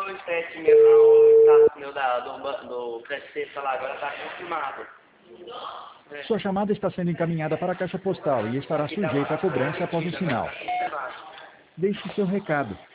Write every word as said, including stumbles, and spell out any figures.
os sete mil, o status meu da, do, do crédito sexta lá agora está confirmado. É. Sua chamada está sendo encaminhada para a caixa postal e estará sujeita a cobrança após o sinal. Deixe seu recado.